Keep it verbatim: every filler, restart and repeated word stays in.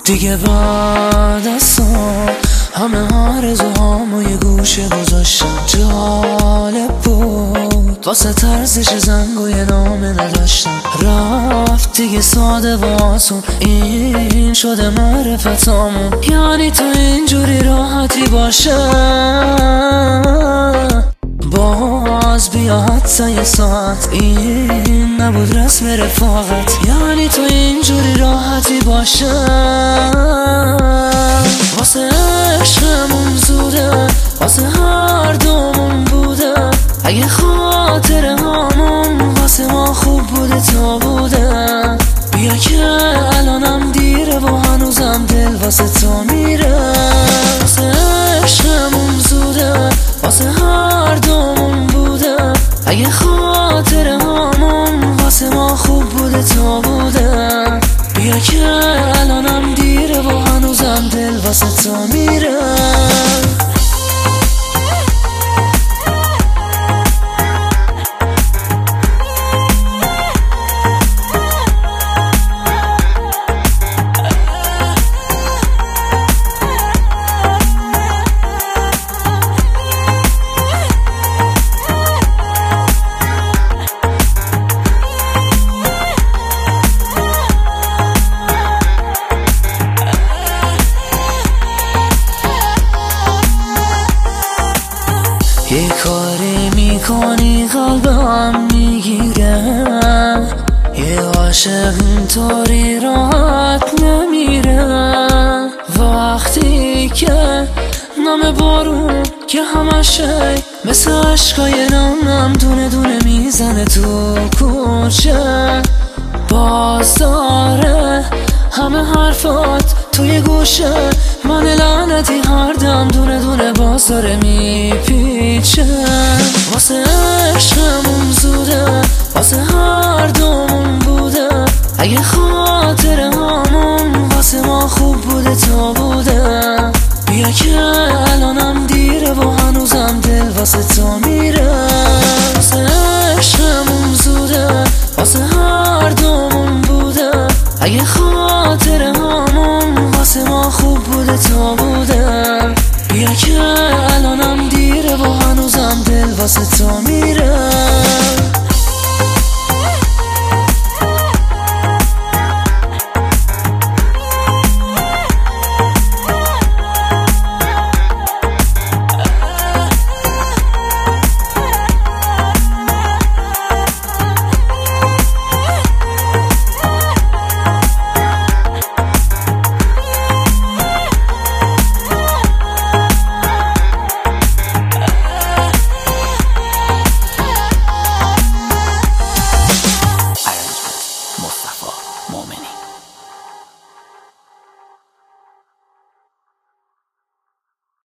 دیگه بعد از تو همه آرزوهامو یه گوشه گذاشتم. جالب بود واسه طرزش زنگ و یه نامه نداشتم. رفت دیگه ساده و آسون، این شده معرفتامون. یعنی تو اینجوری راحتی باشه باز بیا حتی یه ساعت، این نبود رسم رفاقت. یعنی تو اینجوری راحتی باشه واسه عشقمون زوده، واسه هر دومون بوده. اگه خاطره هامون واسه ما خوب بوده تا بوده، بیا که الانم دیره و هنوزم دل واسه تو میره. واسه عشقمون زوده، واسه هر دومون بوده. اگه خاطره هامون واسه ما خوب بوده تا بوده، بیا که الانم دیره و هنوزم دل واسه تو میره. یه کاری میکنی قلبم میگیره، یه عاشق اینطوری راحت نمیره. وقتی که نام بارون که همشه مثل عشقای نامم دونه دونه میزنه تو کوچه، باز داره همه حرفات توی گوشه. من لعنتی هر دم دونه دونه باز داره میپیچه. واسه عشقمون زوده، واسه هر دومون بوده. اگه خاطره هامون واسه ما خوب بوده تا بوده، بیا که الانم دیره و هنوزم دل واسه تو میره. واسه عشقمون زوده، واسه هر دومون بوده. اگه خاطره هامون واسه ما خوب بوده تا بوده، بیا که الانم دیره و هنوزم دل واسه تو میره.